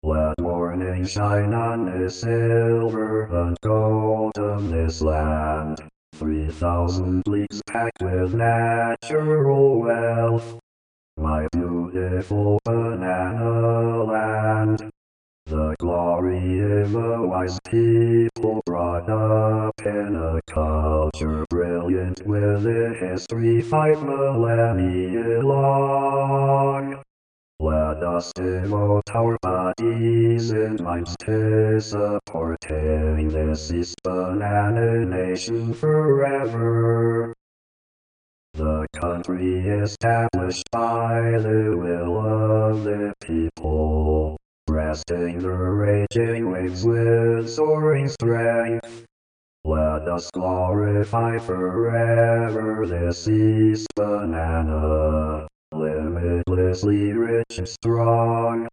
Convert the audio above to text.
Let morning shine on this silver and golden this land. 3,000 leagues packed with natural wealth. My beautiful banana land. The glory of a wise people brought up in a culture brilliant with a history 5 millennia long. Let us devote our bodies and minds to supporting this East Banana Nation forever. The country established by the will of the people, breasting the raging waves with soaring strength. Let us glorify forever this East Banana, limitlessly rich and strong.